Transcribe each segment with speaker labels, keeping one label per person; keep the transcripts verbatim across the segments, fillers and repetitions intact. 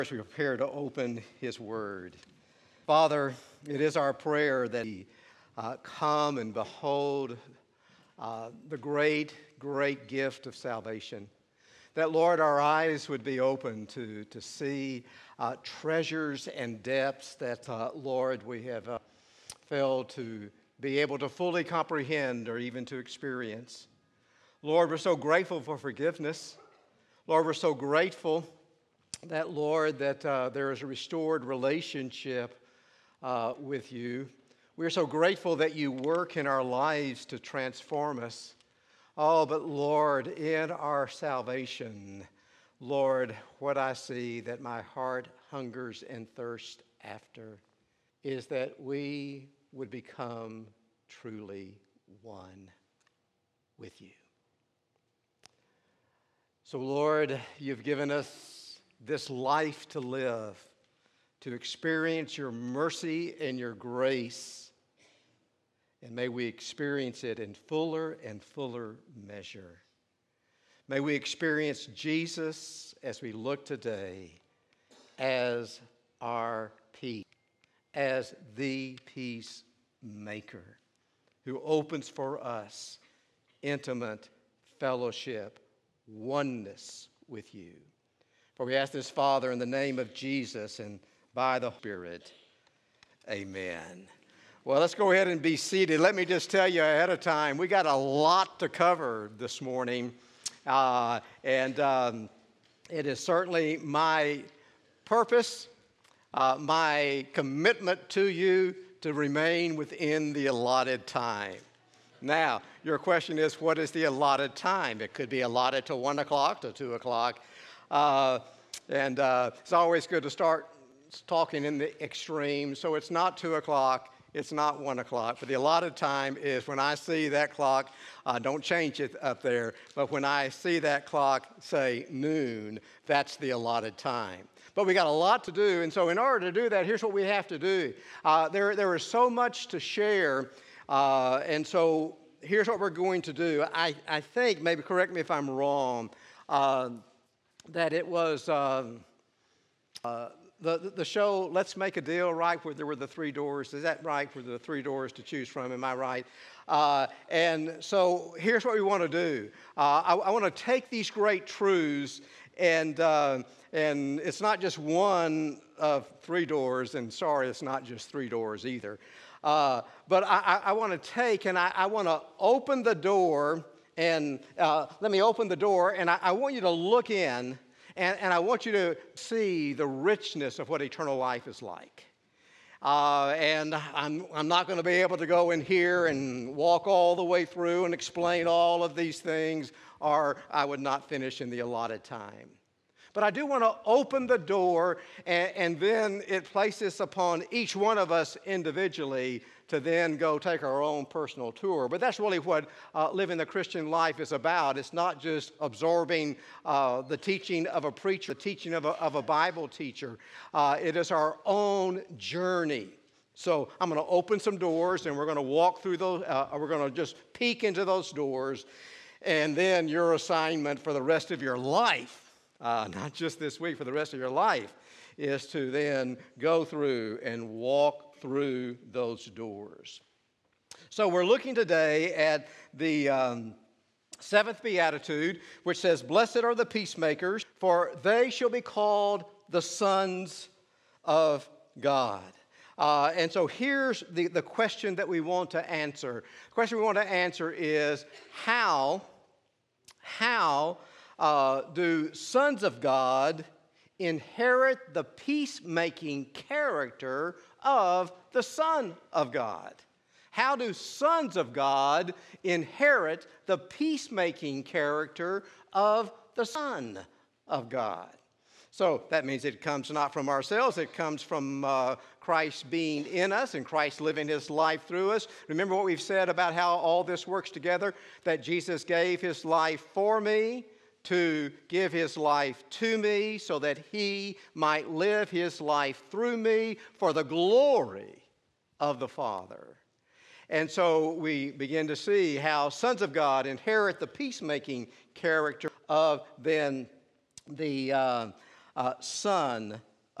Speaker 1: As we prepare to open His Word. Father, it is our prayer that we uh, come and behold uh, the great, great gift of salvation. That, Lord, our eyes would be open to, to see uh, treasures and depths that, uh, Lord, we have uh, failed to be able to fully comprehend or even to experience. Lord, we're so grateful for forgiveness. Lord, we're so grateful that, Lord, that uh, there is a restored relationship uh, with you. We're so grateful that you work in our lives to transform us. Oh, but Lord, in our salvation, Lord, what I see that my heart hungers and thirsts after is that we would become truly one with you. So, Lord, you've given us this life to live, to experience your mercy and your grace. And may we experience it in fuller and fuller measure. May we experience Jesus as we look today as our peace, as the peacemaker who opens for us intimate fellowship, oneness with you. For we ask this, Father, in the name of Jesus and by the Spirit. Amen. Well, let's go ahead and be seated. Let me just tell you ahead of time, we got a lot to cover this morning. Uh, and um, it is certainly my purpose, uh, my commitment to you to remain within the allotted time. Now, your question is, what is the allotted time? It could be allotted to one o'clock, to two o'clock. Uh, and uh, it's always good to start talking in the extreme. So it's not two o'clock, it's not one o'clock. But the allotted time is when I see that clock, uh, don't change it up there, but when I see that clock say noon, that's the allotted time. But we got a lot to do, and so in order to do that, here's what we have to do. Uh, there, there is so much to share, uh, and so here's what we're going to do. I, I think, maybe correct me if I'm wrong, uh, that it was um, uh, the, the show Let's Make a Deal, right, where there were the three doors. Is that right, where there were the three doors to choose from? Am I right? Uh, and so here's what we want to do. Uh, I, I want to take these great truths, and, uh, and it's not just one of three doors, and sorry, it's not just three doors either. Uh, but I, I, I want to take and I, I want to open the door. And uh, let me open the door, and I, I want you to look in, and, and I want you to see the richness of what eternal life is like. Uh, and I'm, I'm not going to be able to go in here and walk all the way through and explain all of these things, or I would not finish in the allotted time. But I do want to open the door, and, and then it places upon each one of us individually to then go take our own personal tour. But that's really what uh, living the Christian life is about. It's not just absorbing uh, the teaching of a preacher, the teaching of a, of a Bible teacher. Uh, it is our own journey. So I'm going to open some doors, and we're going to walk through those. Uh, we're going to just peek into those doors, and then your assignment for the rest of your life, uh, not just this week, for the rest of your life, is to then go through and walk through those doors. So we're looking today at the um, seventh beatitude, which says, "Blessed are the peacemakers, for they shall be called the sons of God." Uh, and so here's the, the question that we want to answer. The question we want to answer is, how, how uh, do sons of God inherit the peacemaking character of the Son of God? How do sons of God inherit the peacemaking character of the Son of God? So that means it comes not from ourselves, it comes from uh, Christ being in us and Christ living his life through us. Remember what we've said about how all this works together, that Jesus gave his life for me, to give his life to me so that he might live his life through me for the glory of the Father. And so we begin to see how sons of God inherit the peacemaking character of then the uh, uh, Son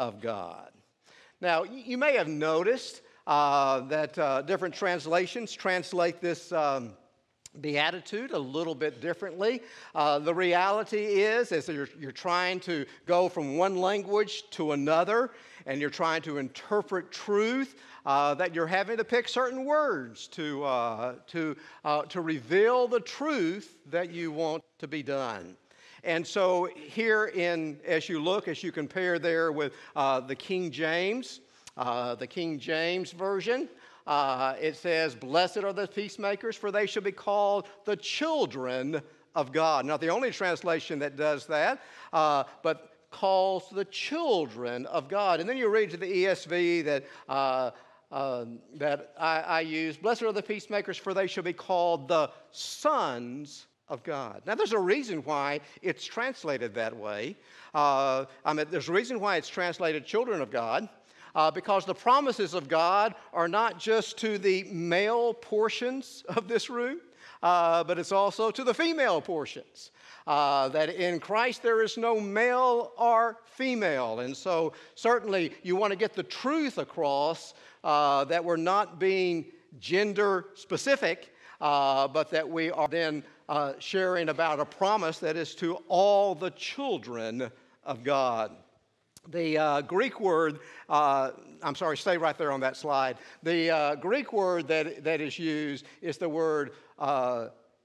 Speaker 1: of God. Now, you may have noticed uh, that uh, different translations translate this um, beatitude a little bit differently. Uh, the reality is, is that you're, you're trying to go from one language to another, and you're trying to interpret truth, uh, that you're having to pick certain words to, uh, to, uh, to reveal the truth that you want to be done. And so here in, as you look, as you compare there with uh, the King James, uh, the King James Version, Uh, it says, "Blessed are the peacemakers, for they shall be called the children of God." Not the only translation that does that, uh, but calls the children of God. And then you read to the E S V that uh, uh, that I, I use, "Blessed are the peacemakers, for they shall be called the sons of God." Now, there's a reason why it's translated that way. Uh, I mean, there's a reason why it's translated "children of God." Uh, because the promises of God are not just to the male portions of this room, uh, but it's also to the female portions. Uh, that in Christ there is no male or female. And so certainly you want to get the truth across, uh, that we're not being gender specific, uh, but that we are then uh, sharing about a promise that is to all the children of God. The uh, Greek word, uh, I'm sorry, stay right there on that slide. The uh, Greek word that, that is used is the word uh,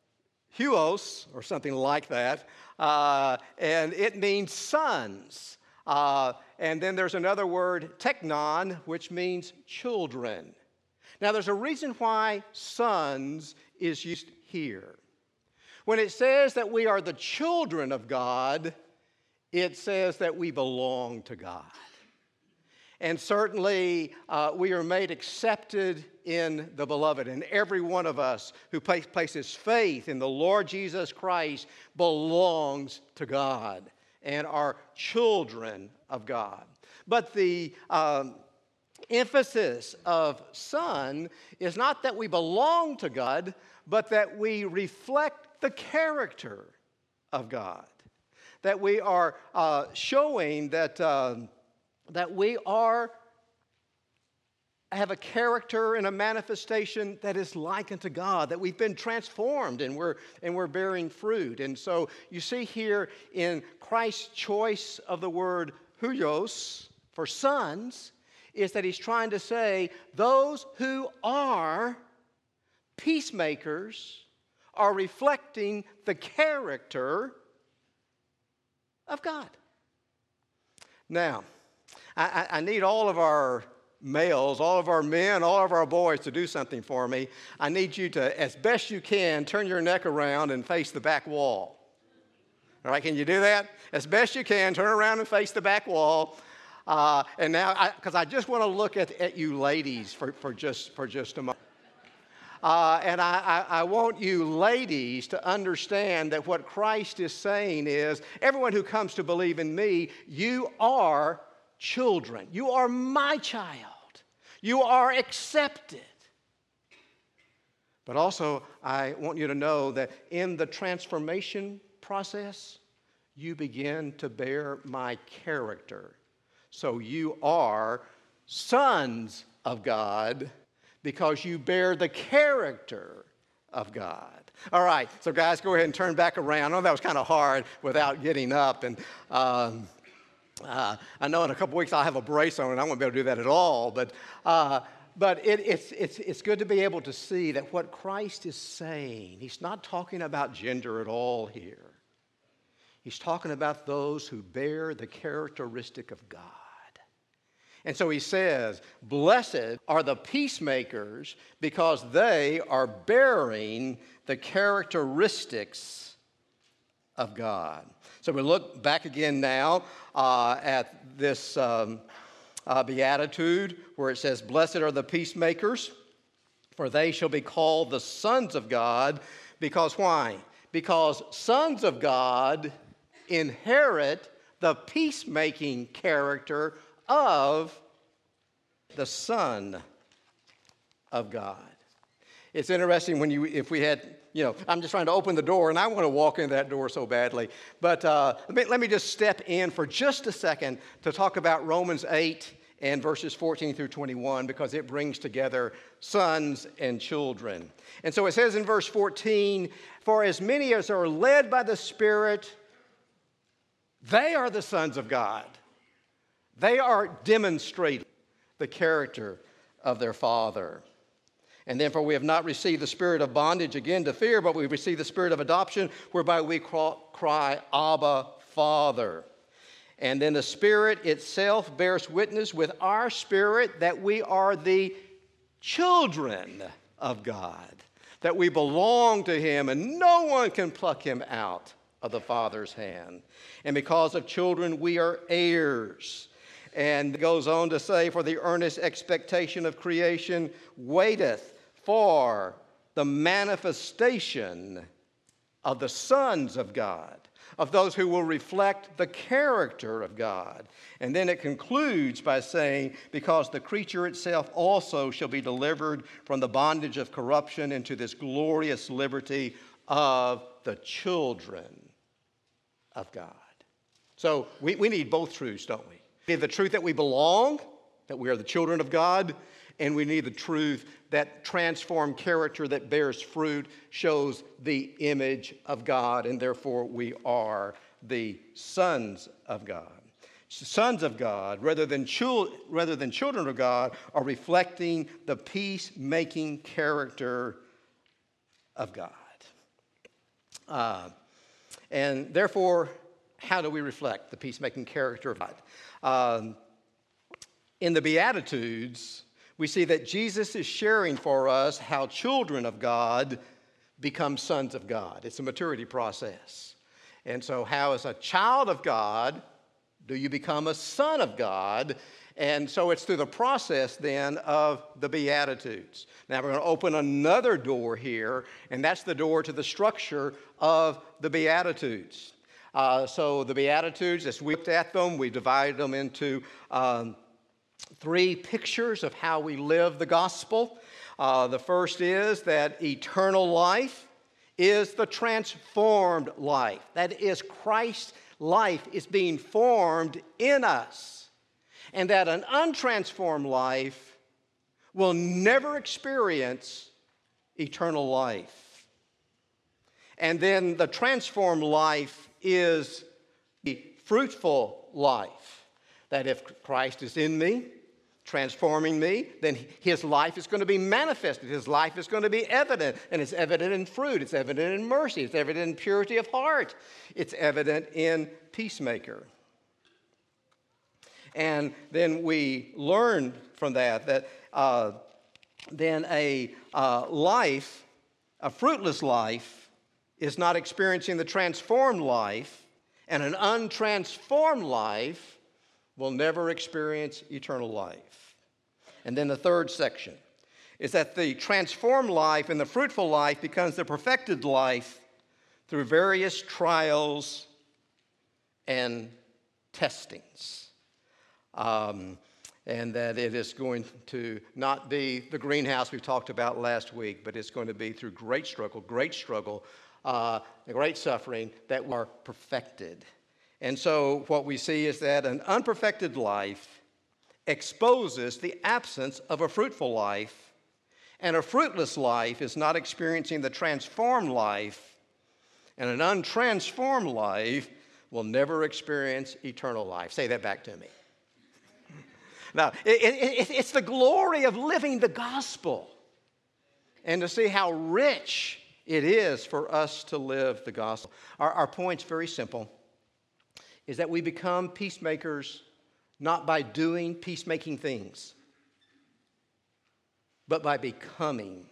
Speaker 1: huios, or something like that, uh, and it means sons. Uh, and then there's another word, teknon, which means children. Now, there's a reason why sons is used here. When it says that we are the children of God, it says that we belong to God. And certainly uh, we are made accepted in the beloved. And every one of us who places faith in the Lord Jesus Christ belongs to God and are children of God. But the um, emphasis of son is not that we belong to God, but that we reflect the character of God. That we are uh, showing that, uh, that we are, have a character and a manifestation that is like unto God, that we've been transformed and we're, and we're bearing fruit. And so you see here in Christ's choice of the word huios for sons, is that he's trying to say those who are peacemakers are reflecting the character of God. Now, I, I need all of our males, all of our men, all of our boys to do something for me. I need you to, as best you can, turn your neck around and face the back wall. All right, can you do that? As best you can, turn around and face the back wall. Uh, and now, because I, I just want to look at, at you ladies for, for, just, for just a moment. Uh, and I, I, I want you ladies to understand that what Christ is saying is, everyone who comes to believe in me, you are children. You are my child. You are accepted. But also, I want you to know that in the transformation process, you begin to bear my character. So you are sons of God, because you bear the character of God. All right, so guys, go ahead and turn back around. I know that was kind of hard without getting up. And um, uh, I know in a couple weeks I'll have a brace on and I won't be able to do that at all. But, uh, but it, it's, it's, it's good to be able to see that what Christ is saying, he's not talking about gender at all here. He's talking about those who bear the characteristic of God. And so he says, blessed are the peacemakers because they are bearing the characteristics of God. So we look back again now uh, at this um, uh, beatitude where it says, blessed are the peacemakers, for they shall be called the sons of God. Because why? Because sons of God inherit the peacemaking character of the Son of God. It's interesting when you, if we had, you know, I'm just trying to open the door and I want to walk in that door so badly. But uh, let, me, let me just step in for just a second to talk about Romans eight and verses fourteen through twenty-one, because it brings together sons and children. And so it says in verse fourteen, for as many as are led by the Spirit, they are the sons of God. They are demonstrating the character of their Father. And then, for we have not received the spirit of bondage again to fear, but we've received the spirit of adoption, whereby we cry, Abba, Father. And then the Spirit itself bears witness with our spirit that we are the children of God, that we belong to Him, and no one can pluck Him out of the Father's hand. And because of children, we are heirs. And it goes on to say, for the earnest expectation of creation waiteth for the manifestation of the sons of God, of those who will reflect the character of God. And then it concludes by saying, because the creature itself also shall be delivered from the bondage of corruption into this glorious liberty of the children of God. So we, we need both truths, don't we? We need the truth that we belong, that we are the children of God, and we need the truth that transformed character that bears fruit shows the image of God, and therefore we are the sons of God. Sons of God, rather than, chul- rather than children of God, are reflecting the peacemaking character of God. Uh, and therefore, how do we reflect the peacemaking character of God? Um, in the Beatitudes, we see that Jesus is sharing for us how children of God become sons of God. It's a maturity process. And so how, as a child of God, do you become a son of God? And so it's through the process then of the Beatitudes. Now we're going to open another door here, and that's the door to the structure of the Beatitudes. Uh, so the Beatitudes, as we looked at them, we divided them into um, three pictures of how we live the gospel. Uh, the first is that eternal life is the transformed life. That is, Christ's life is being formed in us. And that an untransformed life will never experience eternal life. And then the transformed life is the fruitful life. That if Christ is in me, transforming me, then His life is going to be manifested. His life is going to be evident. And it's evident in fruit. It's evident in mercy. It's evident in purity of heart. It's evident in peacemaker. And then we learn from that that uh, then a uh, life, a fruitless life, is not experiencing the transformed life, and an untransformed life will never experience eternal life. And then the third section is that the transformed life and the fruitful life becomes the perfected life through various trials and testings. Um, and that it is going to not be the greenhouse we talked about last week, but it's going to be through great struggle, great struggle, uh, great suffering that we are perfected. And so what we see is that an unperfected life exposes the absence of a fruitful life, and a fruitless life is not experiencing the transformed life, and an untransformed life will never experience eternal life. Say that back to me. Now, it, it, it's the glory of living the gospel and to see how rich it is for us to live the gospel. Our, our point's very simple, is that we become peacemakers not by doing peacemaking things, but by becoming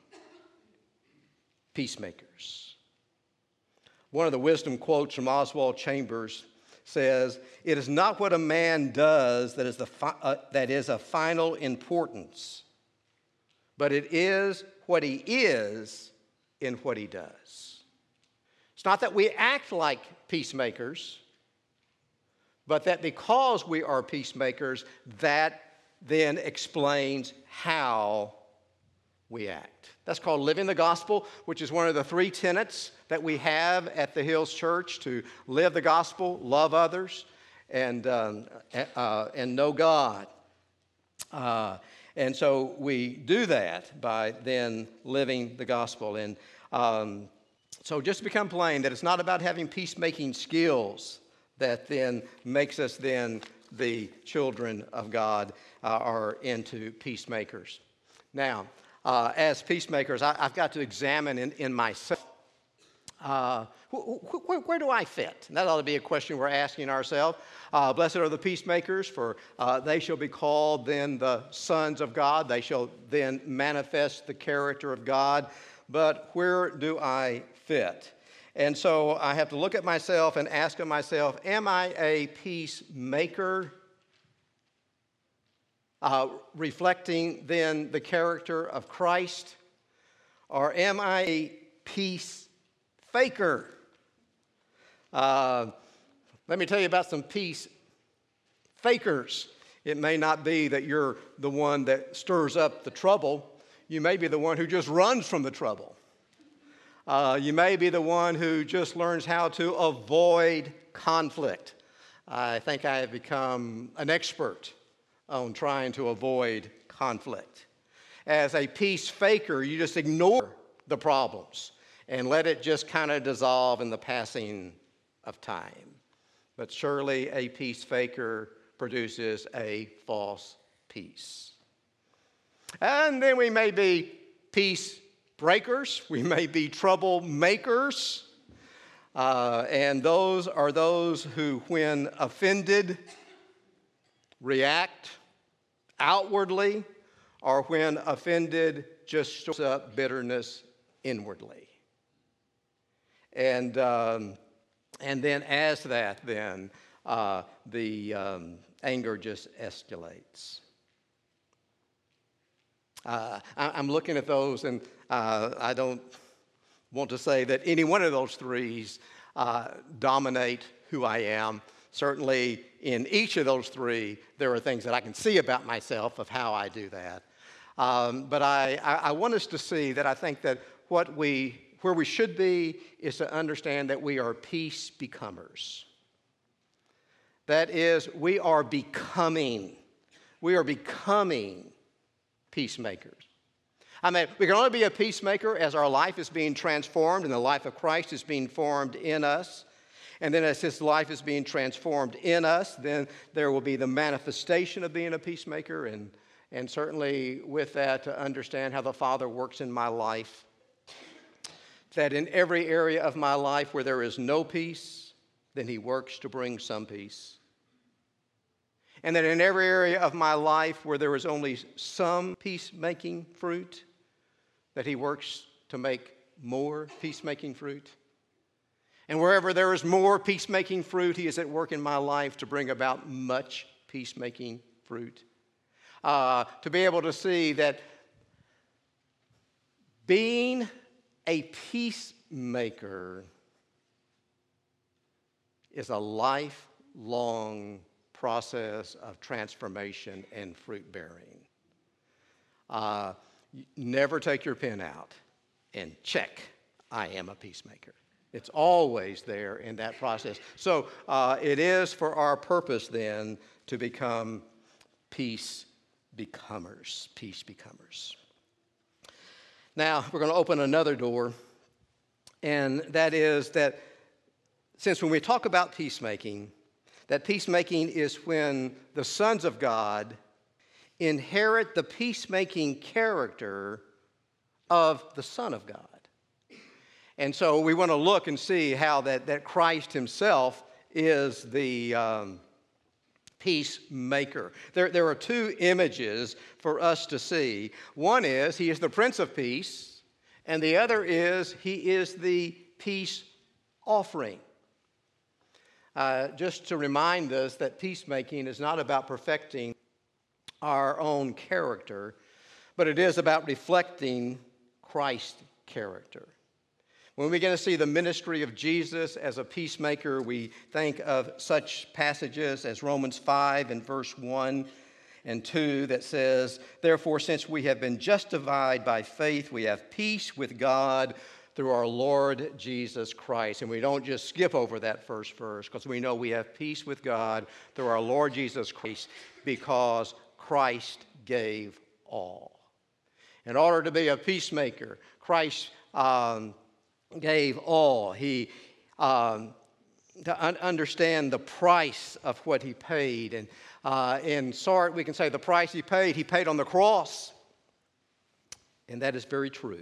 Speaker 1: peacemakers. One of the wisdom quotes from Oswald Chambers says, "It is not what a man does that is, the fi- uh, that is of final importance, but it is what he is in what he does." It's not that we act like peacemakers, but that because we are peacemakers, that then explains how we act. That's called living the gospel, which is one of the three tenets that we have at the Hills Church: to live the gospel, love others, and, um, uh, and know God. Uh, and so we do that by then living the gospel. And um, so just to become plain, that it's not about having peacemaking skills that then makes us then the children of God uh, or into peacemakers. Now, uh, as peacemakers, I, I've got to examine in, in myself, uh, wh- wh- where do I fit? And that ought to be a question we're asking ourselves. Uh, Blessed are the peacemakers, for uh, they shall be called then the sons of God. They shall then manifest the character of God. But where do I fit? And so I have to look at myself and ask of myself, am I a peacemaker? Uh, reflecting then the character of Christ? Or am I a peace faker? Uh, let me tell you about some peace fakers. It may not be that you're the one that stirs up the trouble. You may be the one who just runs from the trouble. Uh, you may be the one who just learns how to avoid conflict. I think I have become an expert on trying to avoid conflict. As a peace faker, you just ignore the problems and let it just kind of dissolve in the passing of time. But surely a peace faker produces a false peace. And then we may be peace breakers, we may be troublemakers, uh, and those are those who, when offended, react outwardly, or when offended, just stores up bitterness inwardly. And, um, and then as that, then, uh, the um, anger just escalates. Uh, I, I'm looking at those, and uh, I don't want to say that any one of those threes uh, dominate who I am. Certainly, in each of those three, there are things that I can see about myself of how I do that. Um, but I, I, I want us to see that I think that what we, where we should be is to understand that we are peace becomers. That is, we are becoming, we are becoming peacemakers. I mean, we can only be a peacemaker as our life is being transformed and the life of Christ is being formed in us. And then as his life is being transformed in us, then there will be the manifestation of being a peacemaker. And, and certainly with that, to understand how the Father works in my life. That in every area of my life where there is no peace, then he works to bring some peace. And that in every area of my life where there is only some peacemaking fruit, that he works to make more peacemaking fruit. And wherever there is more peacemaking fruit, he is at work in my life to bring about much peacemaking fruit. Uh, to be able to see that being a peacemaker is a lifelong process of transformation and fruit bearing. Uh, never take your pen out and check, I am a peacemaker. It's always there in that process. So uh, it is for our purpose then to become peace becomers, peace becomers. Now we're going to open another door, and that is that since when we talk about peacemaking, that peacemaking is when the sons of God inherit the peacemaking character of the Son of God. And so we want to look and see how that, that Christ himself is the um, peacemaker. There, there are two images for us to see. One is he is the Prince of Peace, and the other is he is the peace offering. Uh, just to remind us that peacemaking is not about perfecting our own character, but it is about reflecting Christ's character. When we begin to see the ministry of Jesus as a peacemaker, we think of such passages as Romans five and verse one. and two that says, therefore, since we have been justified by faith, we have peace with God through our Lord Jesus Christ. And we don't just skip over that first verse, because we know we have peace with God through our Lord Jesus Christ because Christ gave all. In order to be a peacemaker, Christ um, gave all. He um, to un- understand the price of what he paid. And uh, in short, we can say the price he paid, he paid on the cross. And that is very true.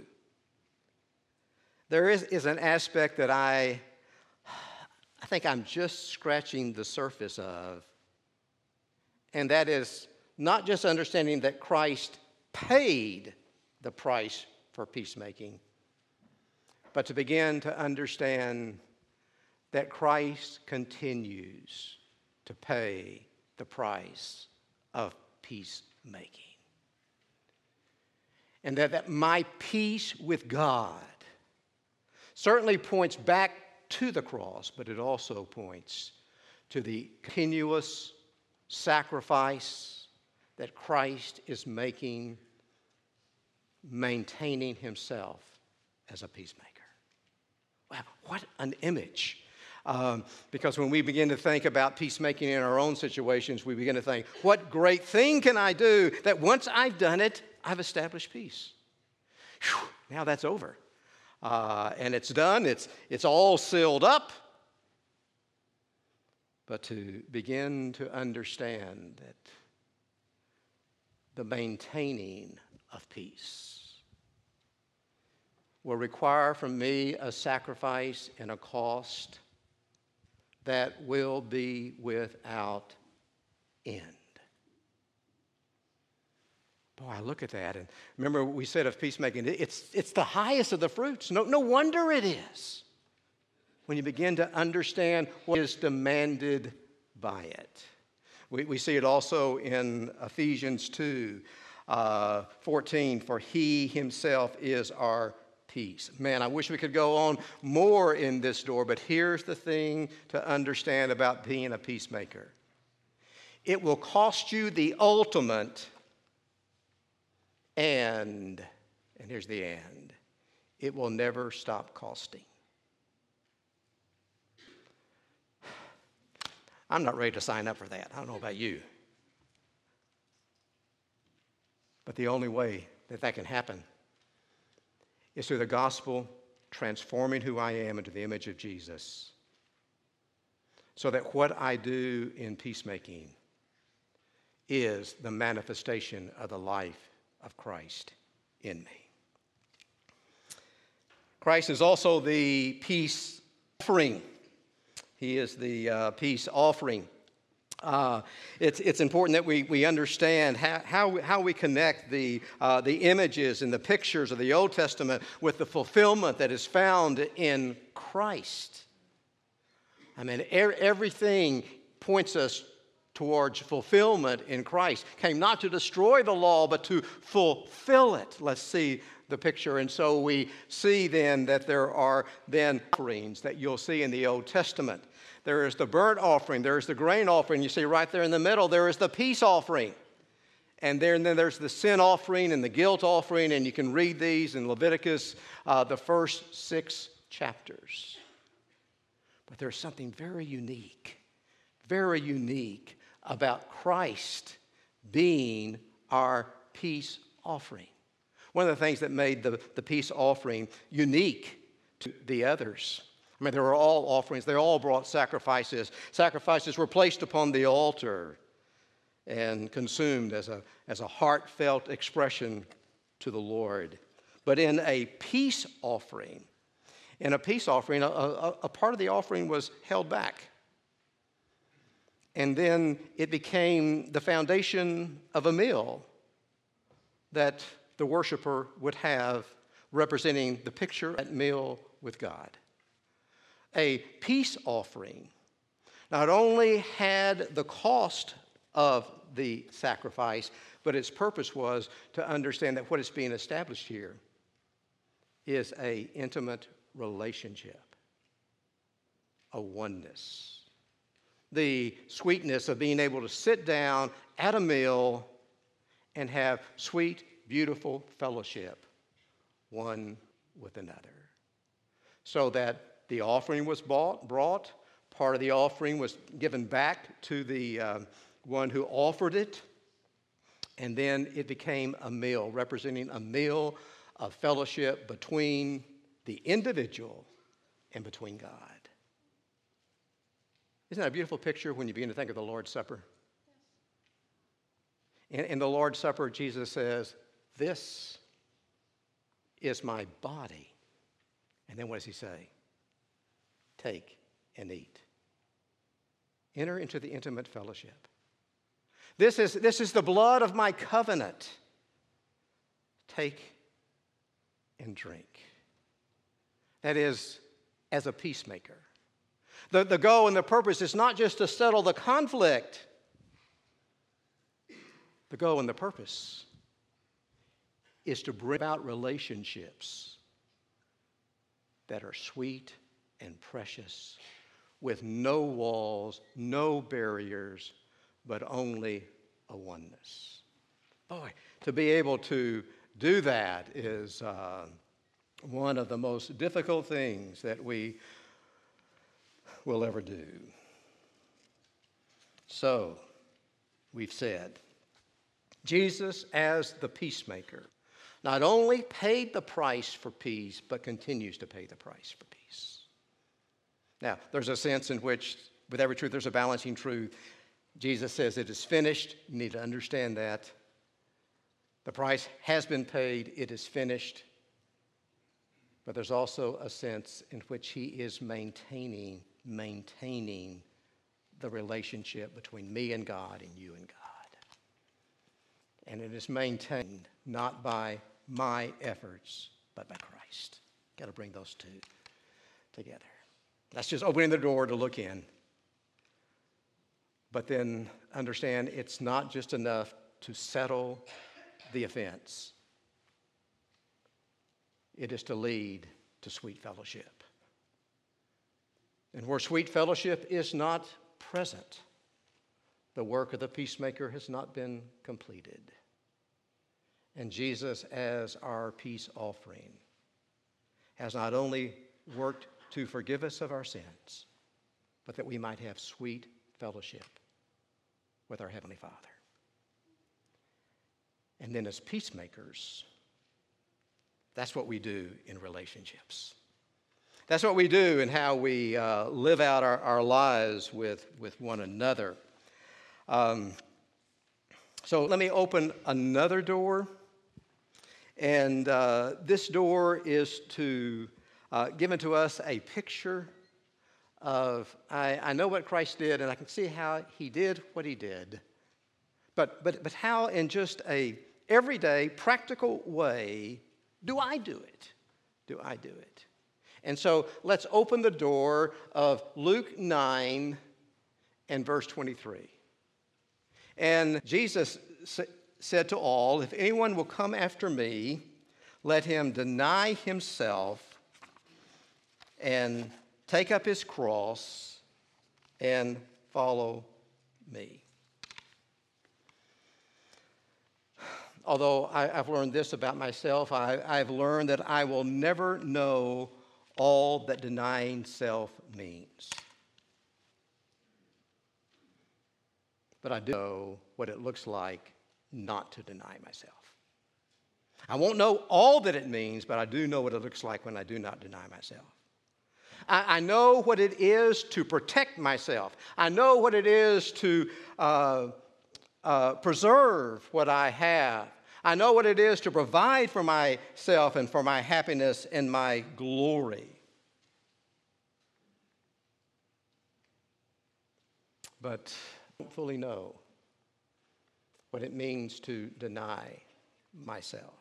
Speaker 1: There is, is an aspect that I, I think I'm just scratching the surface of. And that is not just understanding that Christ paid the price for peacemaking, but to begin to understand that Christ continues to pay the price of peacemaking. And that, that my peace with God certainly points back to the cross, but it also points to the continuous sacrifice that Christ is making, maintaining himself as a peacemaker. Wow, what an image. Um, because when we begin to think about peacemaking in our own situations, we begin to think, what great thing can I do that once I've done it, I've established peace. Whew, now that's over. Uh, and it's done. It's, it's all sealed up. But to begin to understand that the maintaining of peace will require from me a sacrifice and a cost that will be without end. Boy, I look at that, and remember what we said of peacemaking, it's, it's the highest of the fruits. No, no wonder it is when you begin to understand what is demanded by it. We, we see it also in Ephesians two, uh, fourteen, for he himself is our peace. Man, I wish we could go on more in this door, but here's the thing to understand about being a peacemaker. It will cost you the ultimate, and, and here's the and, it will never stop costing. I'm not ready to sign up for that. I don't know about you. But the only way that that can happen is through the gospel transforming who I am into the image of Jesus, so that what I do in peacemaking is the manifestation of the life of Christ in me. Christ is also the peace offering. He is the uh, peace offering. Uh, it's, it's important that we, we understand how, how, how we connect the, uh, the images and the pictures of the Old Testament with the fulfillment that is found in Christ. I mean, er, everything points us towards fulfillment in Christ. Came not to destroy the law, but to fulfill it. Let's see the picture. And so we see then that there are then offerings that you'll see in the Old Testament. There is the burnt offering. There is the grain offering. You see right there in the middle, there is the peace offering. And then, then there's the sin offering and the guilt offering. And you can read these in Leviticus, uh, the first six chapters. But there's something very unique, very unique about Christ being our peace offering. One of the things that made the, the peace offering unique to the others, I mean, they were all offerings. They all brought sacrifices. Sacrifices were placed upon the altar and consumed as a, as a heartfelt expression to the Lord. But in a peace offering, in a peace offering, a, a, a part of the offering was held back. And then it became the foundation of a meal that the worshiper would have, representing the picture of that meal with God. A peace offering not only had the cost of the sacrifice, but its purpose was to understand that what is being established here is an intimate relationship, a oneness. The sweetness of being able to sit down at a meal and have sweet, beautiful fellowship one with another. So that the offering was bought, brought, part of the offering was given back to the uh, one who offered it, and then it became a meal, representing a meal of fellowship between the individual and between God. Isn't that a beautiful picture when you begin to think of the Lord's Supper? In, in the Lord's Supper, Jesus says, "This is my body." And then what does he say? "Take and eat." Enter into the intimate fellowship. This is, this is the blood of my covenant. Take and drink. That is, as a peacemaker. The, the goal and the purpose is not just to settle the conflict. The goal and the purpose is to bring about relationships that are sweet and precious, with no walls, no barriers, but only a oneness. Boy, to be able to do that is uh, one of the most difficult things that we will ever do. So, we've said, Jesus as the peacemaker not only paid the price for peace, but continues to pay the price for peace. Now, there's a sense in which, with every truth, there's a balancing truth. Jesus says it is finished. You need to understand that. The price has been paid. It is finished. But there's also a sense in which he is maintaining, maintaining the relationship between me and God and you and God. And it is maintained not by my efforts, but by Christ. Got to bring those two together. That's just opening the door to look in. But then understand it's not just enough to settle the offense. It is to lead to sweet fellowship. And where sweet fellowship is not present, the work of the peacemaker has not been completed. And Jesus, as our peace offering, has not only worked to forgive us of our sins, but that we might have sweet fellowship with our Heavenly Father. And then as peacemakers, that's what we do in relationships. That's what we do in how we uh, live out our, our lives with, with one another. Um, so let me open another door. And uh, this door is to uh, given to us a picture of, I, I know what Christ did, and I can see how he did what he did. But, but, but how in just a everyday, practical way do I do it? Do I do it? And so let's open the door of Luke nine and verse twenty-three. And Jesus sa- said to all, "If anyone will come after me, let him deny himself and take up his cross and follow me." Although I, I've learned this about myself, I, I've learned that I will never know all that denying self means. But I do know what it looks like not to deny myself. I won't know all that it means, but I do know what it looks like when I do not deny myself. I, I know what it is to protect myself. I know what it is to uh, uh, preserve what I have. I know what it is to provide for myself and for my happiness and my glory. But I don't fully know what it means to deny myself.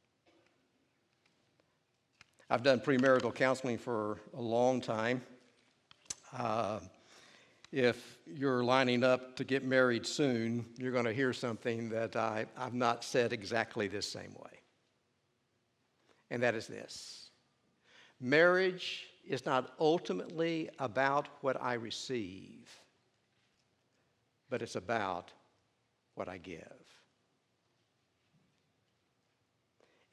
Speaker 1: I've done premarital counseling for a long time. Uh, if you're lining up to get married soon, you're going to hear something that I, I've not said exactly this same way. And that is this: marriage is not ultimately about what I receive, but it's about what I give.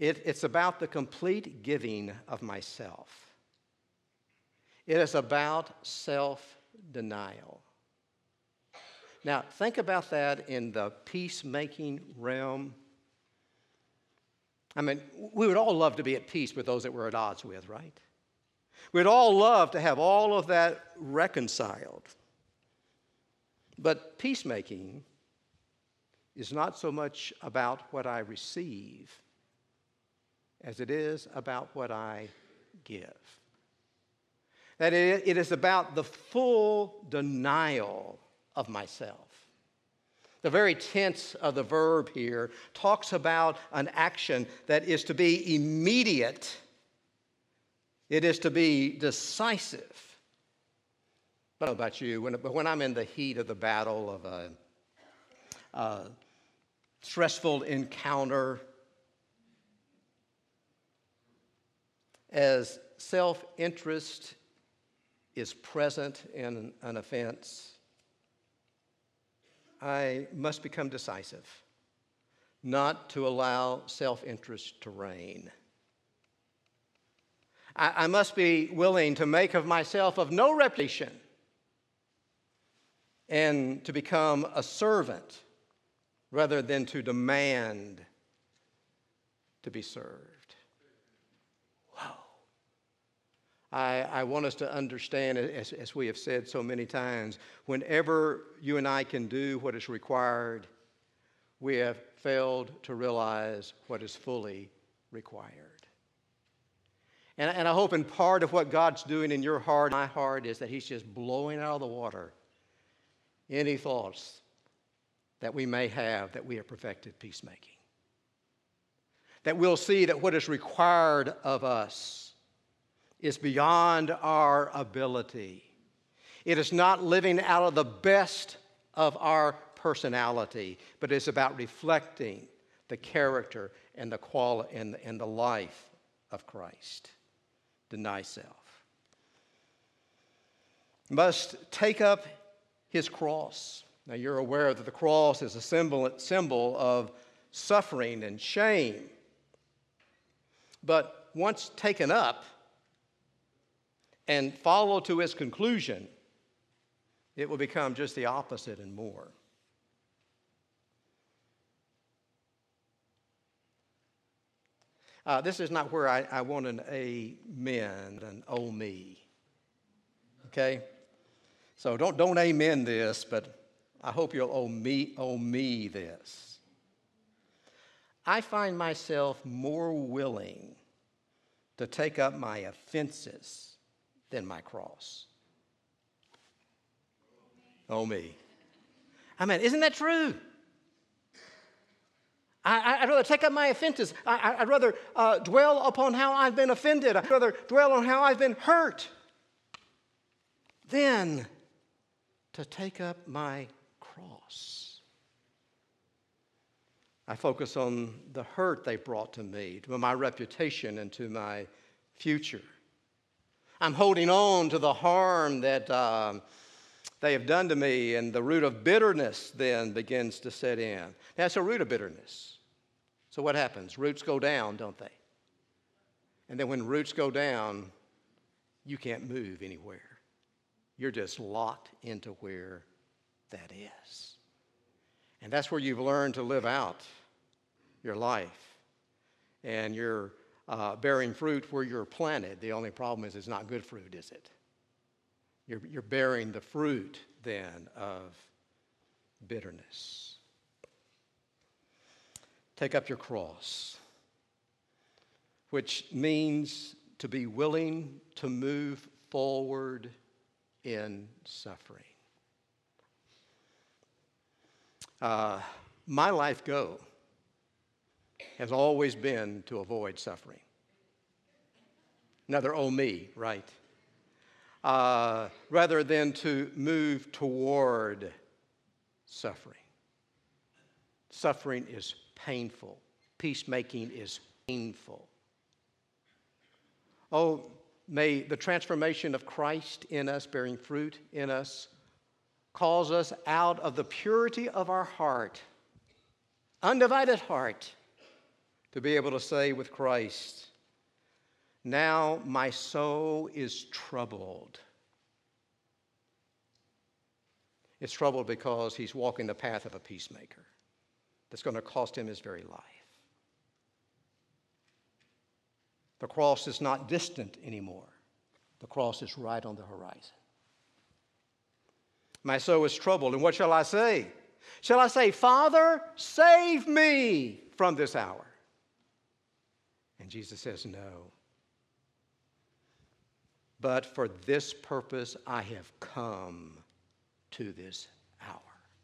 Speaker 1: It, it's about the complete giving of myself. It is about self-denial. Now, think about that in the peacemaking realm. I mean, we would all love to be at peace with those that we're at odds with, right? We'd all love to have all of that reconciled. But peacemaking is not so much about what I receive as it is about what I give. That it, it is about the full denial of myself. The very tense of the verb here talks about an action that is to be immediate. It is to be decisive. I don't know about you, when, but when I'm in the heat of the battle of a, a stressful encounter, as self-interest is present in an offense, I must become decisive, not to allow self-interest to reign. I, I must be willing to make of myself of no reputation and to become a servant rather than to demand to be served. I, I want us to understand, as, as we have said so many times, whenever you and I can do what is required, we have failed to realize what is fully required. And, and I hope in part of what God's doing in your heart, my heart, is that He's just blowing out of the water any thoughts that we may have that we have perfected peacemaking. That we'll see that what is required of us is beyond our ability. It is not living out of the best of our personality, but it's about reflecting the character and the quality and, and the life of Christ. Deny self. Must take up his cross. Now you're aware that the cross is a symbol, symbol of suffering and shame. But once taken up, and follow to its conclusion, it will become just the opposite and more. Uh, this is not where I, I want an amen, an oh me. Okay? So don't, don't amen this, but I hope you'll oh me, oh me this. I find myself more willing to take up my offenses than my cross. Oh, me. I mean, isn't that true? I, I'd rather take up my offenses. I, I'd rather uh, dwell upon how I've been offended. I'd rather dwell on how I've been hurt than to take up my cross. I focus on the hurt they brought to me, to my reputation, and to my future. I'm holding on to the harm that um, they have done to me, and the root of bitterness then begins to set in. That's a root of bitterness. So what happens? Roots go down, don't they? And then when roots go down, you can't move anywhere. You're just locked into where that is. And that's where you've learned to live out your life. And you're Uh, bearing fruit where you're planted. The only problem is it's not good fruit, is it? You're, you're bearing the fruit then of bitterness. Take up your cross, which means to be willing to move forward in suffering. Uh, my life goal has always been to avoid suffering. Another oh me, right? Uh, rather than to move toward suffering. Suffering is painful. Peacemaking is painful. Oh, may the transformation of Christ in us, bearing fruit in us, cause us out of the purity of our heart, undivided heart, to be able to say with Christ, now my soul is troubled. It's troubled because he's walking the path of a peacemaker that's going to cost him his very life. The cross is not distant anymore. The cross is right on the horizon. My soul is troubled, and what shall I say? Shall I say, Father, save me from this hour? And Jesus says, no. But for this purpose I have come to this hour.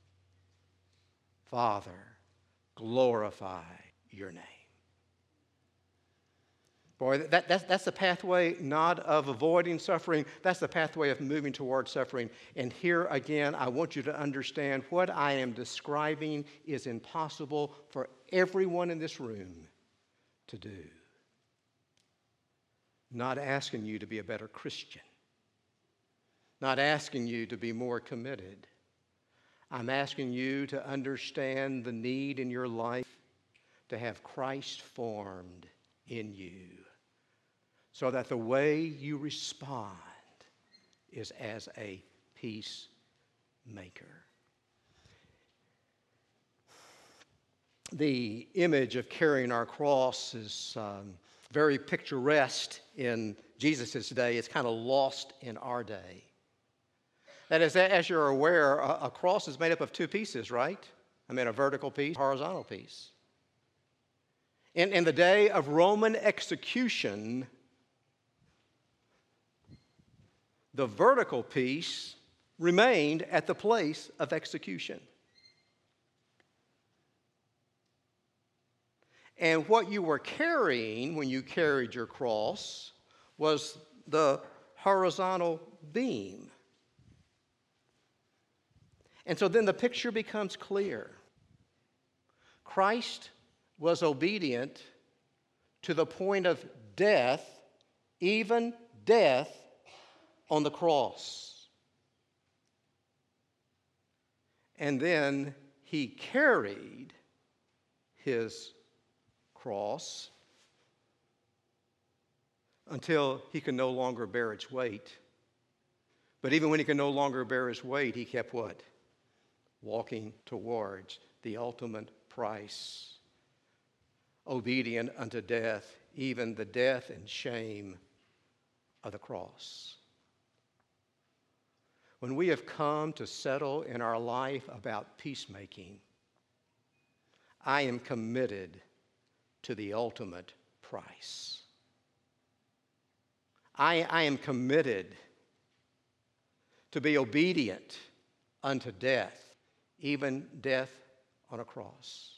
Speaker 1: Father, glorify your name. Boy, that, that's, that's the pathway not of avoiding suffering. That's the pathway of moving toward suffering. And here again, I want you to understand what I am describing is impossible for everyone in this room to do. Not asking you to be a better Christian. Not asking you to be more committed. I'm asking you to understand the need in your life to have Christ formed in you, so that the way you respond is as a peacemaker. The image of carrying our cross is um, very picturesque in Jesus' day. It's kind of lost in our day. That is, as you're aware, a, a cross is made up of two pieces, right? I mean, a vertical piece, a horizontal piece. In, in the day of Roman execution, the vertical piece remained at the place of execution. And what you were carrying when you carried your cross was the horizontal beam. And so then the picture becomes clear. Christ was obedient to the point of death, even death on the cross. And then he carried his cross until he could no longer bear its weight. But even when he could no longer bear his weight, he kept what? Walking towards the ultimate price. Obedient unto death, even the death and shame of the cross. When we have come to settle in our life about peacemaking, I am committed to the ultimate price. I, I am committed to be obedient unto death, even death on a cross.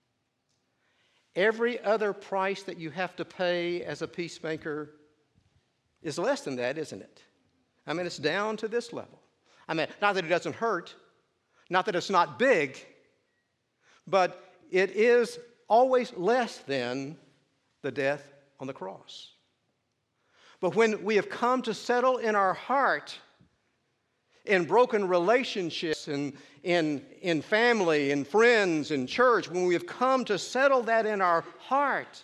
Speaker 1: Every other price that you have to pay as a peacemaker is less than that, isn't it? I mean, it's down to this level. I mean, not that it doesn't hurt, not that it's not big, but it is always less than the death on the cross. But when we have come to settle in our heart in broken relationships, in, in, in family, in friends, in church, when we have come to settle that in our heart,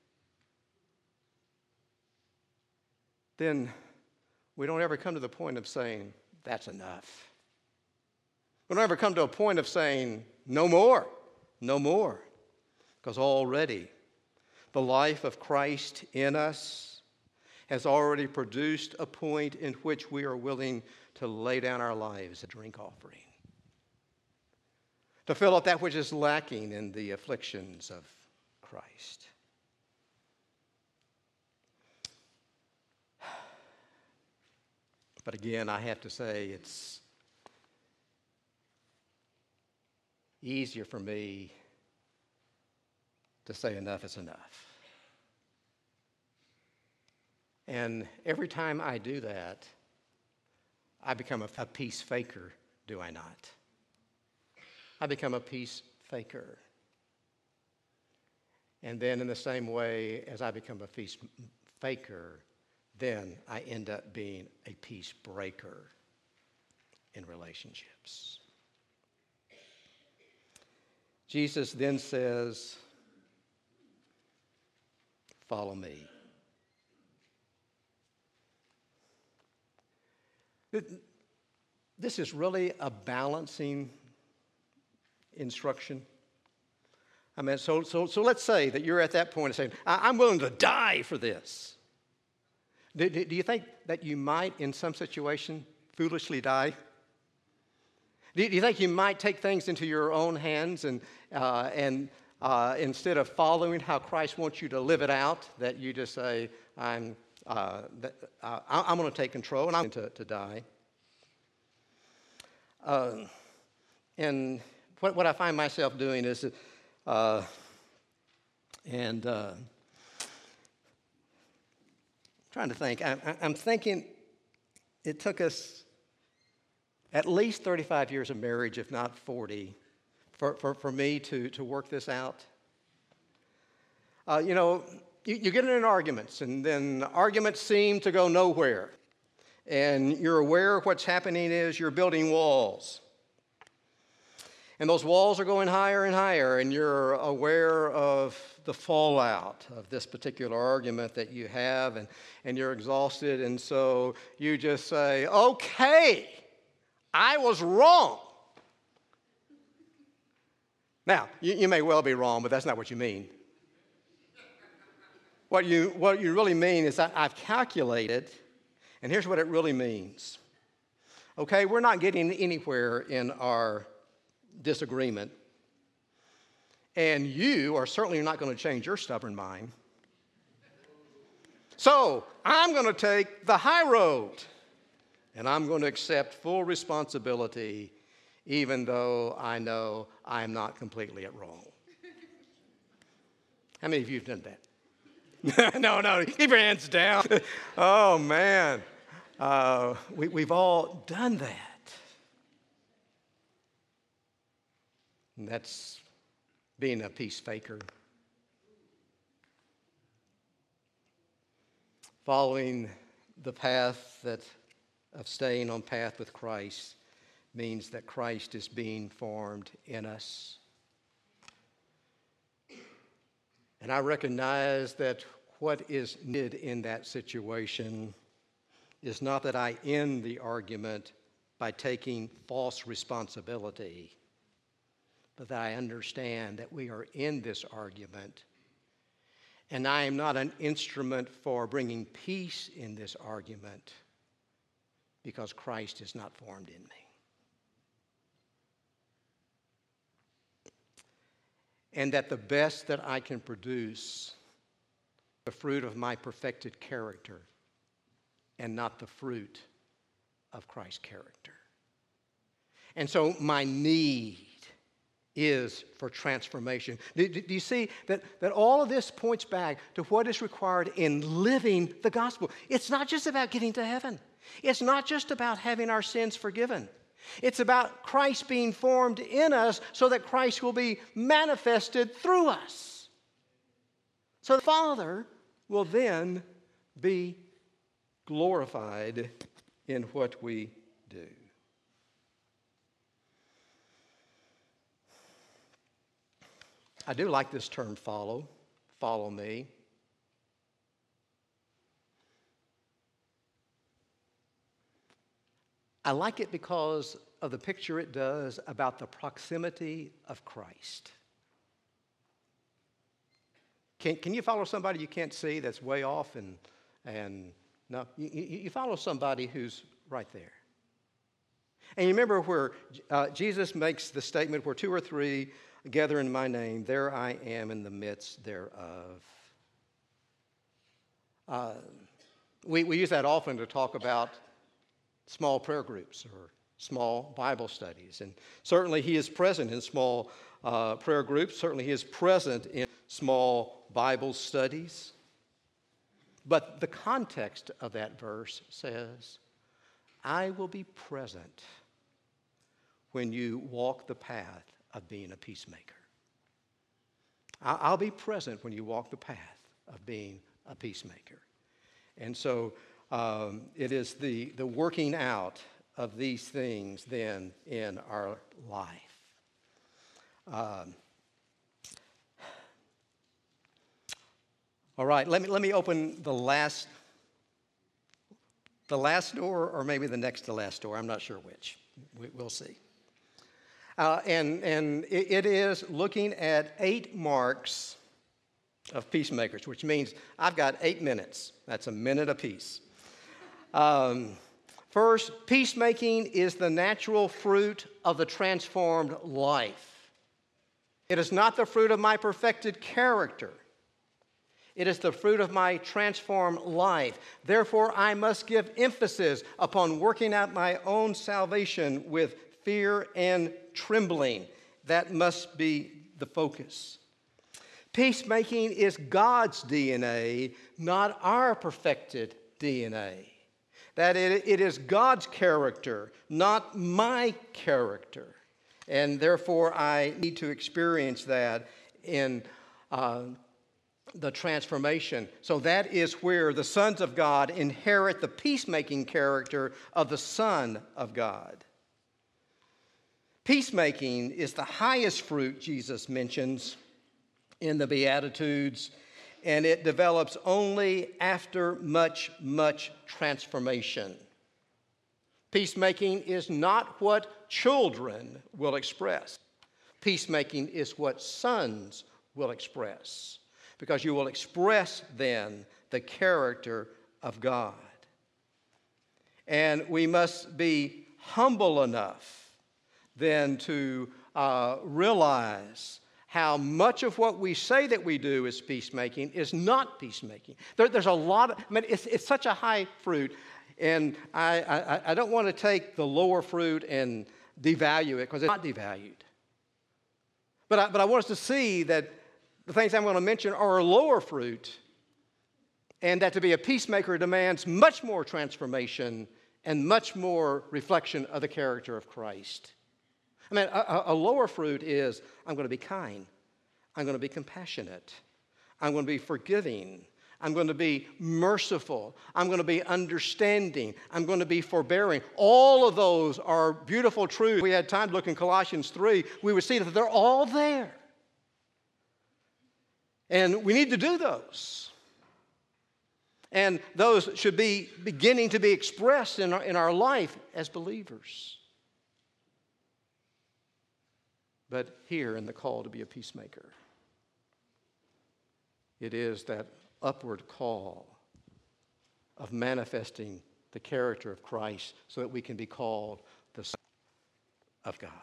Speaker 1: then we don't ever come to the point of saying, that's enough. We don't ever come to a point of saying, no more, no more. Because already the life of Christ in us has already produced a point in which we are willing to lay down our lives a drink offering, to fill up that which is lacking in the afflictions of Christ. But again, I have to say it's easier for me to say enough is enough. And every time I do that, I become a, a peace faker, do I not? I become a peace faker. And then in the same way as I become a peace faker, then I end up being a peace breaker in relationships. Jesus then says, follow me. This is really a balancing instruction. I mean, so, so, so let's say that you're at that point of saying, I'm willing to die for this. Do, do, do you think that you might, in some situation, foolishly die? Do, do you think you might take things into your own hands and, uh, and uh, instead of following how Christ wants you to live it out, that you just say, I'm, uh, that, uh, I'm going to take control and I'm going to, to die? Uh, and what, what I find myself doing is, uh, and uh, trying to think, I, I, I'm thinking it took us at least thirty-five years of marriage, if not forty, for, for, for me to, to work this out. Uh, you know, you, you get in arguments, and then arguments seem to go nowhere. And you're aware of what's happening is you're building walls. And those walls are going higher and higher, and you're aware of the fallout of this particular argument that you have, and, and you're exhausted, and so you just say, okay, I was wrong. Now, you, you may well be wrong, but that's not what you mean. What you, what you really mean is that I've calculated, and here's what it really means. Okay, we're not getting anywhere in our disagreement, and you are certainly not going to change your stubborn mind. So I'm going to take the high road, and I'm going to accept full responsibility, even though I know I'm not completely at wrong. How many of you have done that? no, no, keep your hands down. Oh, man. Uh, we, we've all done that. And that's being a peace faker. Following the path that of staying on path with Christ means that Christ is being formed in us. And I recognize that what is needed in that situation is not that I end the argument by taking false responsibility, but that I understand that we are in this argument, and I am not an instrument for bringing peace in this argument because Christ is not formed in me. And that the best that I can produce, the fruit of my perfected character, and not the fruit of Christ's character. And so my need is for transformation. Do, do, do you see that, that all of this points back to what is required in living the gospel? It's not just about getting to heaven. It's not just about having our sins forgiven. It's about Christ being formed in us so that Christ will be manifested through us. So the Father will then be glorified in what we do. I do like this term, follow. Follow me. I like it because of the picture it does about the proximity of Christ. Can, can you follow somebody you can't see that's way off? And, and no, you, you follow somebody who's right there. And you remember where uh, Jesus makes the statement, where two or three gather in my name, there I am in the midst thereof. Uh, we, we use that often to talk about small prayer groups or small Bible studies. And certainly he is present in small uh, prayer groups. Certainly he is present in small Bible studies. But the context of that verse says, I will be present when you walk the path of being a peacemaker. I'll be present when you walk the path of being a peacemaker. And so um, it is the, the working out of these things then in our life. Um, All right, let me, let me open the last, the last door, or maybe the next to last door. I'm not sure which. We, we'll see. Uh, and and it, it is looking at eight marks of peacemakers, which means I've got eight minutes. That's a minute apiece. Um, first, peacemaking is the natural fruit of the transformed life. It is not the fruit of my perfected character. It is the fruit of my transformed life. Therefore, I must give emphasis upon working out my own salvation with fear and trembling. That must be the focus. Peacemaking is God's D N A, not our perfected D N A. That it, it is God's character, not my character. And therefore, I need to experience that in uh, the transformation. So that is where the sons of God inherit the peacemaking character of the Son of God. Peacemaking is the highest fruit Jesus mentions in the Beatitudes, and it develops only after much, much transformation. Peacemaking is not what children will express. Peacemaking is what sons will express, because you will express then the character of God. And we must be humble enough then to uh, realize how much of what we say that we do is peacemaking is not peacemaking. There, there's a lot of, I mean, it's, it's such a high fruit, and I, I, I don't want to take the lower fruit and devalue it, because it's not devalued. But I, but I want us to see that the things I'm going to mention are a lower fruit, and that to be a peacemaker demands much more transformation and much more reflection of the character of Christ. I mean, a, a lower fruit is, I'm going to be kind. I'm going to be compassionate. I'm going to be forgiving. I'm going to be merciful. I'm going to be understanding. I'm going to be forbearing. All of those are beautiful truths. If we had time to look in Colossians three, we would see that they're all there. And we need to do those. And those should be beginning to be expressed in our, in our life as believers. But here in the call to be a peacemaker, it is that upward call of manifesting the character of Christ so that we can be called the Son of God.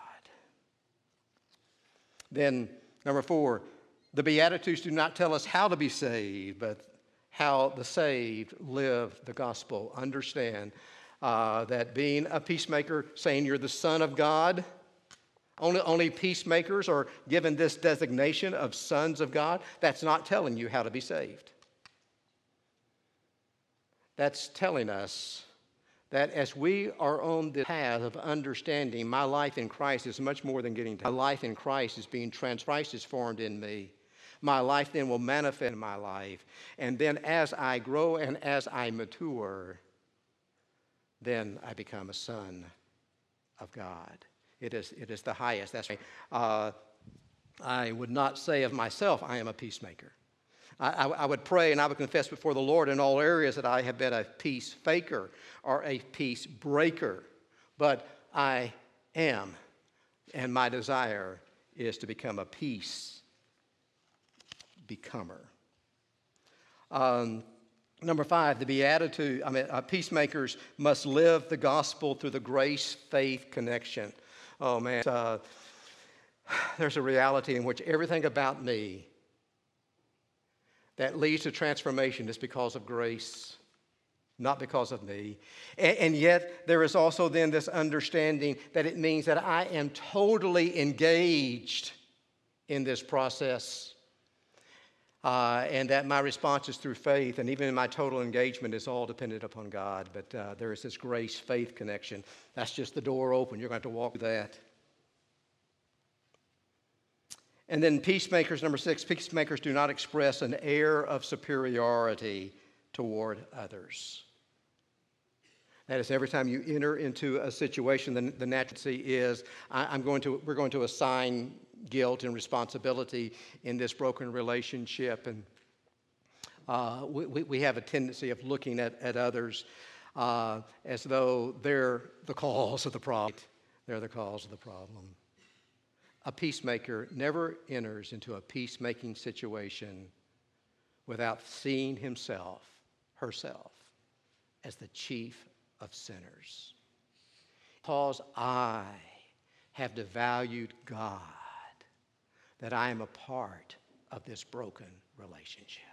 Speaker 1: Then, number four, the Beatitudes do not tell us how to be saved, but how the saved live the gospel. Understand uh, that being a peacemaker, saying you're the Son of God, only, only peacemakers are given this designation of sons of God. That's not telling you how to be saved. That's telling us that as we are on the path of understanding my life in Christ is much more than getting to my life in Christ is being trans Christ is formed in me. My life then will manifest in my life. And then as I grow and as I mature, then I become a son of God. It is, it is the highest. That's right. Uh, I would not say of myself, I am a peacemaker. I, I, I would pray and I would confess before the Lord in all areas that I have been a peace faker or a peace breaker. But I am, and my desire is to become a peace becomer. Um, number five, the Beatitude, I mean, uh, peacemakers must live the gospel through the grace-faith connection. Oh, man, uh, there's a reality in which everything about me that leads to transformation is because of grace, not because of me. And, and yet, there is also then this understanding that it means that I am totally engaged in this process. Uh, and that my response is through faith, and even in my total engagement is all dependent upon God. But uh, there is this grace-faith connection. That's just the door open. You're going to have to walk through that. And then peacemakers, number six, peacemakers do not express an air of superiority toward others. That is, every time you enter into a situation, the, the natural tendency is, I, I'm going to, we're going to assign guilt and responsibility in this broken relationship. And Uh, we, we we have a tendency of looking at, at others uh, as though they're the cause of the problem. They're the cause of the problem. A peacemaker never enters into a peacemaking situation without seeing himself, herself, as the chief of sinners. Because I have devalued God, that I am a part of this broken relationship.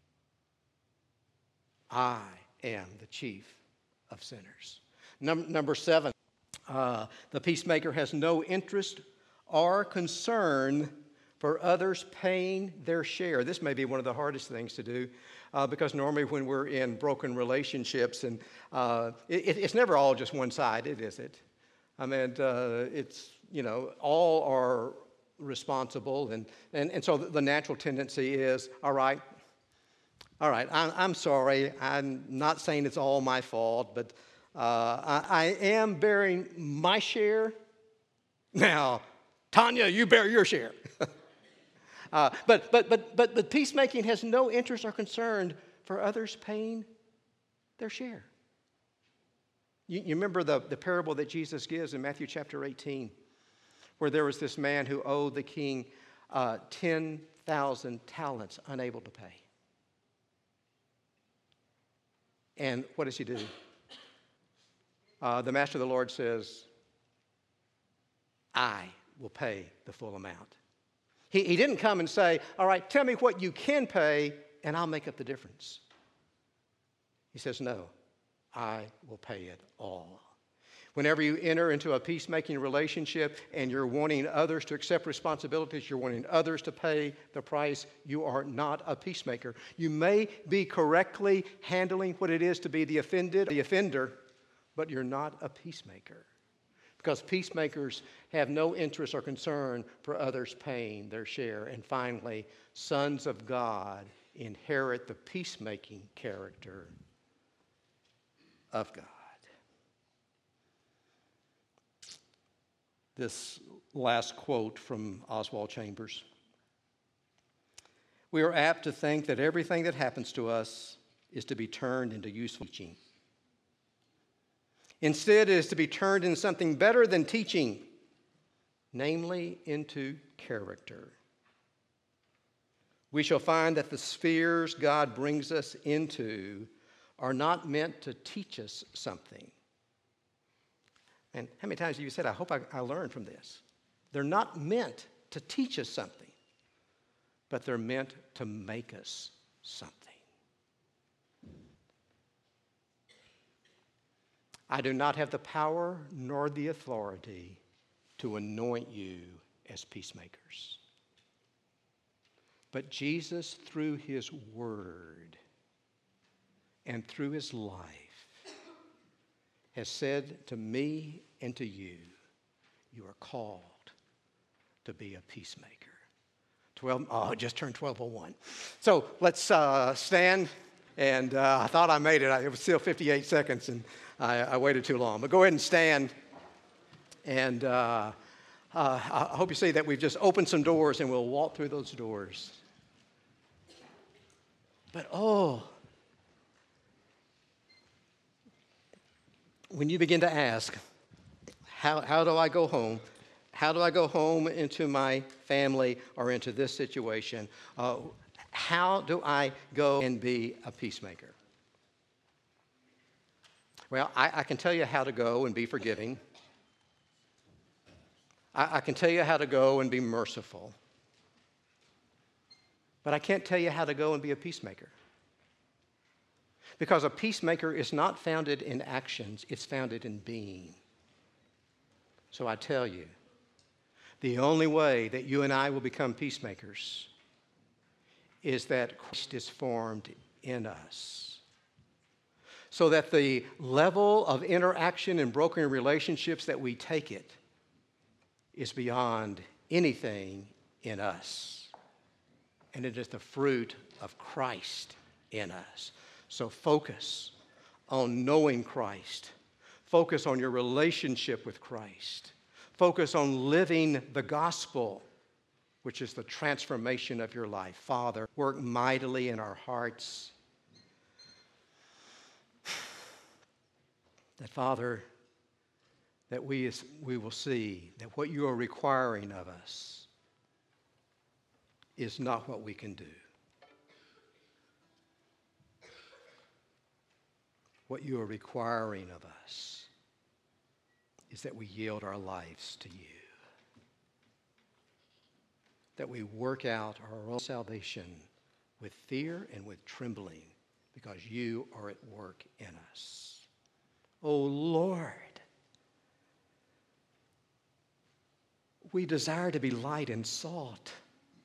Speaker 1: I am the chief of sinners. Num- number seven, uh, the peacemaker has no interest or concern for others paying their share. This may be one of the hardest things to do uh, because normally when we're in broken relationships, and uh, it, it's never all just one-sided, is it? I mean, uh, it's, you know, all are responsible, and, and, and so the natural tendency is, all right, all right, I'm, I'm sorry, I'm not saying it's all my fault, but uh, I, I am bearing my share. Now, Tanya, you bear your share. uh, but, but, but, but, but peacemaking has no interest or concern for others paying their share. You, you remember the, the parable that Jesus gives in Matthew chapter eighteen, where there was this man who owed the king uh, ten thousand talents, unable to pay. And what does he do? Uh, the master of the Lord says, I will pay the full amount. He, he didn't come and say, all right, tell me what you can pay, and I'll make up the difference. He says, no, I will pay it all. Whenever you enter into a peacemaking relationship and you're wanting others to accept responsibilities, you're wanting others to pay the price, you are not a peacemaker. You may be correctly handling what it is to be the offended, the offender, but you're not a peacemaker. Because peacemakers have no interest or concern for others paying their share. And finally, sons of God inherit the peacemaking character of God. This last quote from Oswald Chambers. We are apt to think that everything that happens to us is to be turned into useful teaching. Instead, it is to be turned into something better than teaching, namely into character. We shall find that the spheres God brings us into are not meant to teach us something. And how many times have you said, I hope I, I learned from this? They're not meant to teach us something, but they're meant to make us something. I do not have the power nor the authority to anoint you as peacemakers. But Jesus, through his word and through his life, has said to me and to you, you are called to be a peacemaker. twelve, oh, it just turned twelve oh one. So let's uh, stand. And uh, I thought I made it. It was still fifty-eight seconds, and I, I waited too long. But go ahead and stand. And uh, uh, I hope you see that we've just opened some doors, and we'll walk through those doors. But oh, when you begin to ask, how, how do I go home? How do I go home into my family or into this situation? Uh, how do I go and be a peacemaker? Well, I, I can tell you how to go and be forgiving. I, I can tell you how to go and be merciful. But I can't tell you how to go and be a peacemaker. Because a peacemaker is not founded in actions, it's founded in being. So I tell you, the only way that you and I will become peacemakers is that Christ is formed in us. So that the level of interaction and broken relationships that we take it is beyond anything in us. And it is the fruit of Christ in us. So focus on knowing Christ. Focus on your relationship with Christ. Focus on living the gospel which is the transformation of your life. Father, work mightily in our hearts. That, Father, that we, we will see that what you are requiring of us is not what we can do. What you are requiring of us is that we yield our lives to you. That we work out our own salvation with fear and with trembling because you are at work in us. Oh Lord, we desire to be light and salt.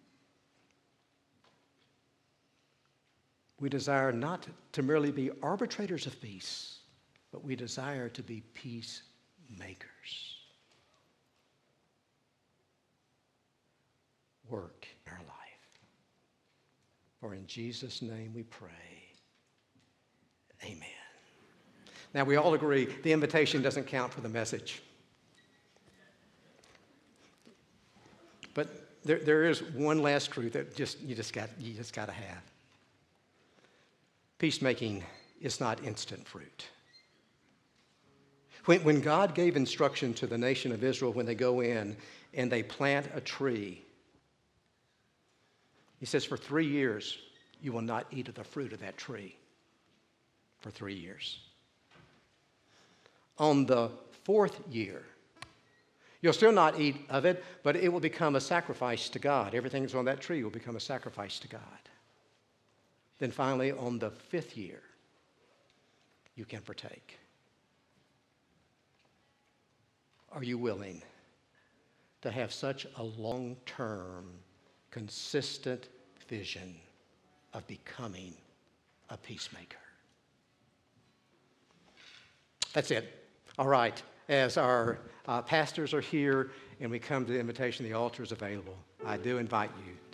Speaker 1: We desire not to merely be arbitrators of peace, but we desire to be peacemakers. Work in our life. For in Jesus' name we pray. Amen. Now we all agree the invitation doesn't count for the message. But there, there is one last truth that just you just got you just got to have. Peacemaking is not instant fruit. When, when God gave instruction to the nation of Israel when they go in and they plant a tree, he says, for three years, you will not eat of the fruit of that tree. For three years. On the fourth year, you'll still not eat of it, but it will become a sacrifice to God. Everything that's on that tree will become a sacrifice to God. Then finally, on the fifth year, you can partake. Are you willing to have such a long-term, consistent vision of becoming a peacemaker? That's it. All right. As our uh, pastors are here and we come to the invitation, the altar is available. I do invite you